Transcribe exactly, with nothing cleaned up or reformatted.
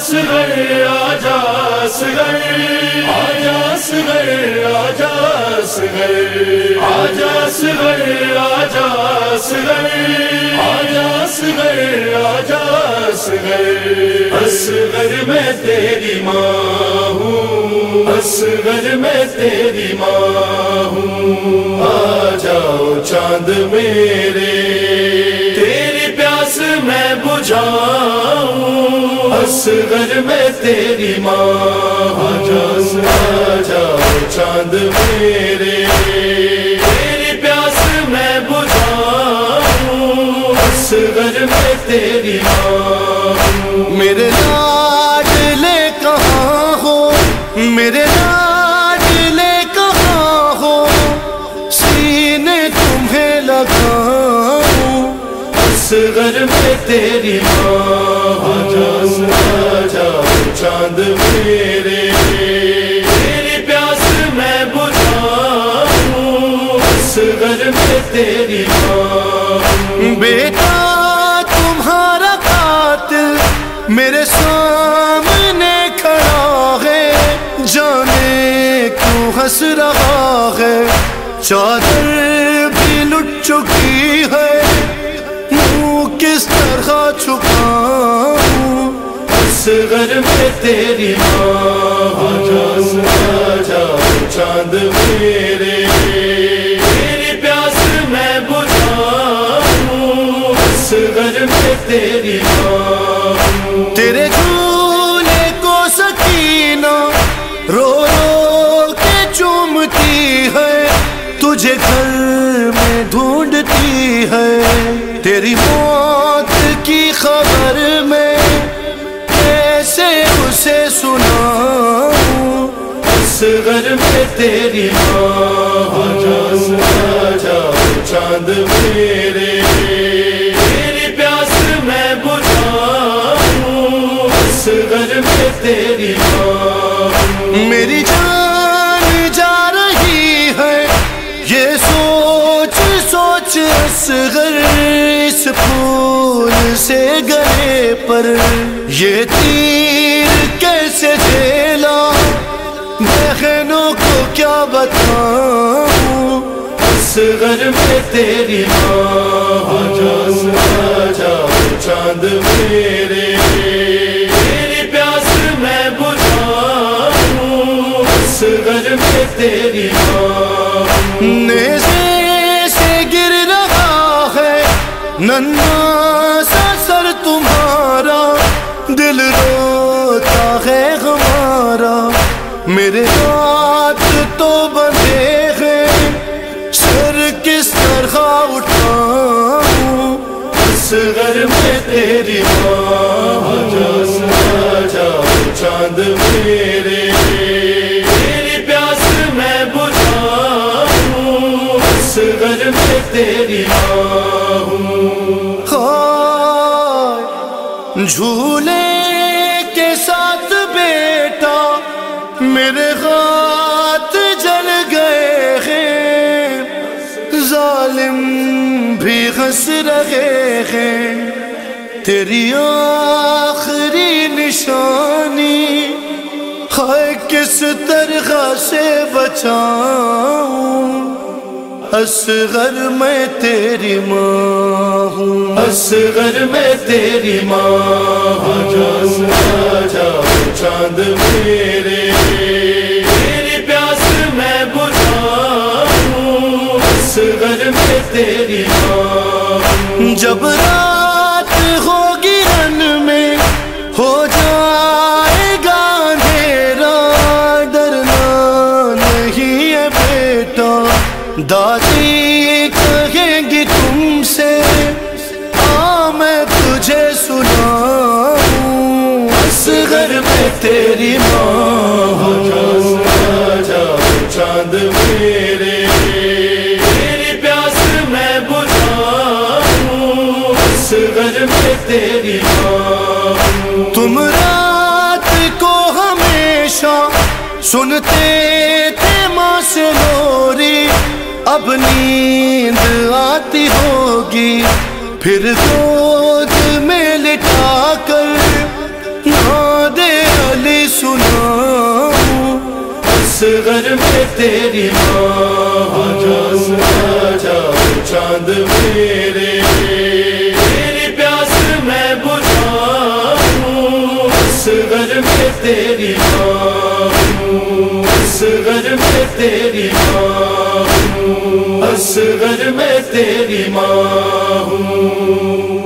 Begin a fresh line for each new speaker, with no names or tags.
اصغر آجا اصغر آجا اصغر آجا اصغر آجا اصغر آجا اصغر آجا اصغر آجا اصغر اصغر میں تیری ماں ہوں اصغر میں تیری ماں ہوں آ جاؤ چاند میرے تیری پیاس میں بجھاؤں اصغر میں تیری ماں آ جاؤ چاند میرے تیری پیاس میں بجھاؤں اصغر میں تیری ماں
میرے لاڈلے کہاں ہو میرے لاڈلے کہاں ہو سینے تمہیں لگاؤں
اصغر میں تیری ماں آ جاؤ چاند میرے تیری پیاس میں بجھاؤں اصغر میں تیری ماں
بیٹا تمہارا قاتل میرے سامنے کھڑا ہے جانے کیوں ہنس رہا ہے چادر بھی لٹ چکی ہے منہ کس طرح چھپاؤں
اصغر میں تیری ماں آ جاؤ چاند میرے تیری پیاس میں بجھاؤں اصغر میں تیری ماں
تیرے جھولے کو سکینہ رو رو کے چومتی ہے تجھے گھر میں ڈھونڈتی ہے تیری موت کی خبر میں کیسے اسے سناؤں
اصغر میں تیری ماں آ جاؤ چاند میرے تیری پیاس میں بجھاؤں اصغر میں تیری ماں
میری جان جا رہی ہے یہ سوچ سوچ اصغر اس پھول سے گلے پر یہ تیر کیسے جھیلا بہنوں کو کیا بتاؤں
اصغر میں تیری ماں آ جاؤ چاند میرے تیری پیاس میں بجھاؤں اصغر میں تیری ماں
نیزے سے گر رہا ہے ننھا سا سر تمہارا دل روتا ہے ہمارا میرے ہاتھ تو بندھے ہیں سر کس طرح اٹھاؤں
اصغر میں تیری ماں آ جاؤ چاند میرے تیری پیاس میں بجھاؤں اصغر میں تیری ماں
جھولے کے ساتھ بیٹا میرے ہاتھ جل گئے ہیں ظالم بھی ہنس رہے ہیں تیری آخری نشانی ہے کس طرح سے بچاؤں اصغر میں تیری ماں ہوں
اصغر میں تیری ماں آ جاؤ چاند میرے تیری پیاس میں بجھاؤں اصغر میں تیری ماں
جب رات ہوگی رن میں ہو جائے گا اندھیرا ڈرنا نہیں ہے بیٹا دادی کہیں گی تم سے آ میں تجھے سناؤں
اصغر میں تیری ماں آ جاؤ چاند میرے تیری پیاس میں بجھاؤں اصغر میں تیری ماں
تم رات کو ہمیشہ سنتے تھے ماں سے لوری اب نیند آتی ہوگی پھر گود میں لٹا کر نہ
اصغر میں تیری ماں ہوں، آ جاؤ چاند میرے، تیری پیاس میں بجھاؤں، اصغر میں تیری ماں ہوں، اصغر میں تیری ماں ہوں، اصغر میں تیری ماں ہوں۔